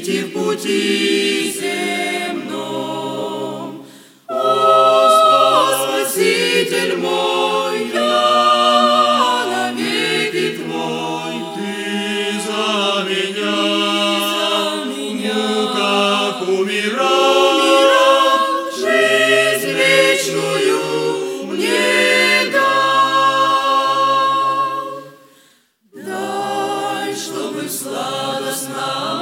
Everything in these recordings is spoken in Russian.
идти в пути земном. О, Спаситель мой, я навеки Твой, Ты за меня в муках умирал, жизнь вечную мне дал. Дай, чтобы в сладостном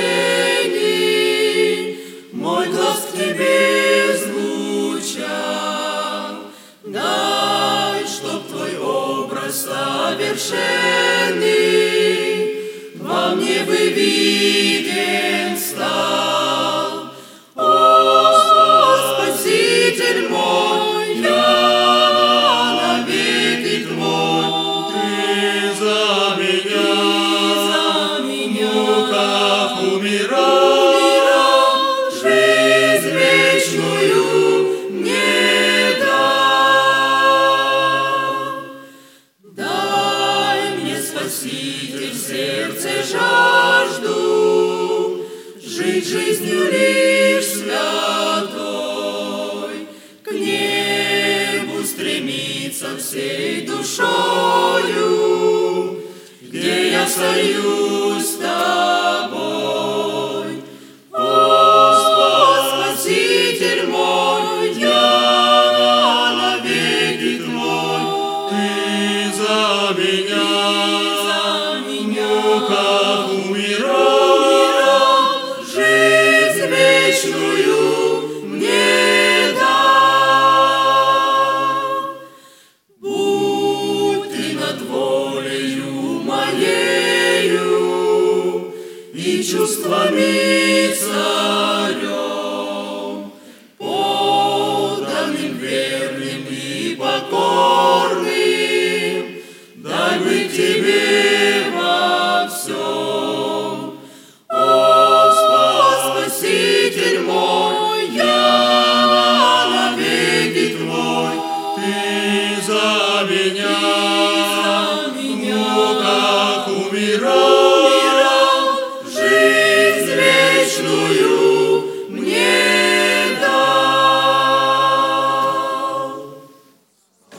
общении мой глаз к Тебе звучал. Дай, чтоб Твой образ совершенный во мне бы виден стал. О, Спаситель мой, я навеки Твой, Ты за меня в муках умирал, жизнь вечную мне дал. Дай мне, Спаситель, в сердце жажду жить жизнью лишь святой, к небу стремиться всей душою, где я союз с Тобой. О, Спаситель мой, я навеки Твой, Ты за меня в муках умирал, жизнь вечную мне дал. Будь Ты над волею моею и чувствами царем, поданным, верным и покорным, дай быть Тебе во всем. О, Спаситель мой, я навеки Твой, Ты за меня